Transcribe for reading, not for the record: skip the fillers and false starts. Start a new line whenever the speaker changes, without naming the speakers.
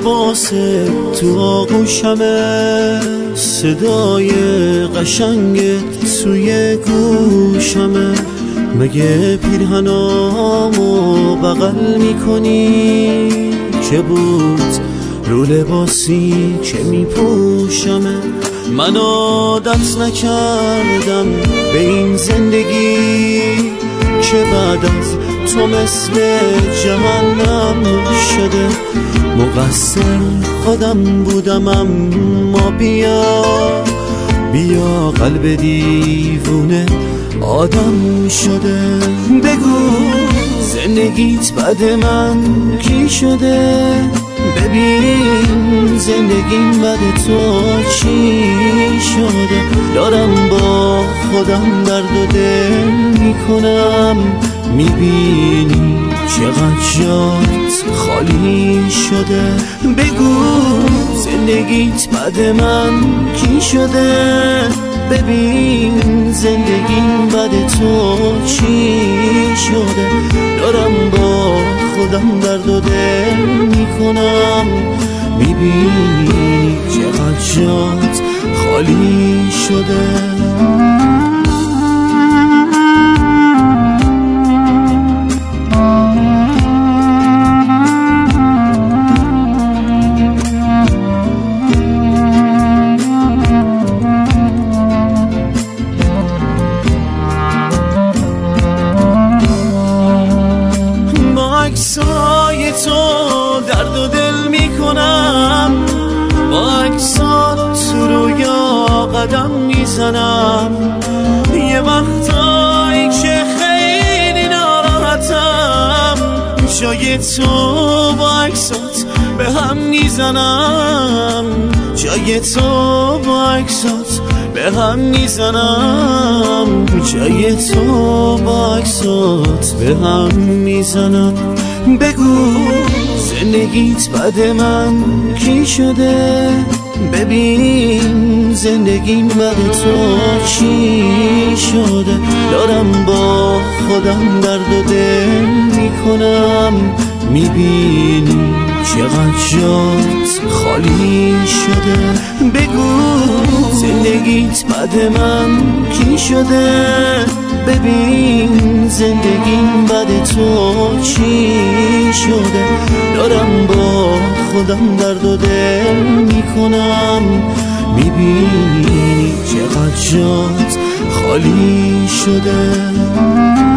لباس تو آغوشمه، صدای قشنگت توی گوشمه. مگه پیرهنامو بغل میکنی که بود رو لباسی که میپوشمه؟ من عادت نکردم به این زندگی که بعد از تو مثل جهنم شده. مقصر خودم بودم اما بیا قلب دیوونه آدم شده. بگو زندگیت بعد من کی شده؟ ببین زندگیم بعد تو چی شده؟ دارم با خودم درد و دل میکنم، میبینی چقدر جات خالی شده. بگو زندگیت بعد من کی شده؟ ببین زندگیم بعد تو چی شده؟ دارم با خودم درد و دل میکنم، میبینی چقدر جات خالی شده. عکسای تو درد و دل میکنم، با عکسات تو رویا قدم میزنم. یه وقتایی که خیلی ناراحتم، جای تو با عکسات به هم میزنم. جای تو با عکسات به هم میزنم. جای تو با عکسات به هم میزنم. بگو زندگیت بعد من کی شده؟ ببین زندگیم بعد تو چی شده؟ دارم با خودم درد و دل میکنم، میبینی چقدر جات خالی شده. بگو زندگیت بعد من کی شده؟ ببین زندگیم بعد تو چی شده؟ دارم با خودم درد و دل میکنم، میبینی چقدر جات خالی شده.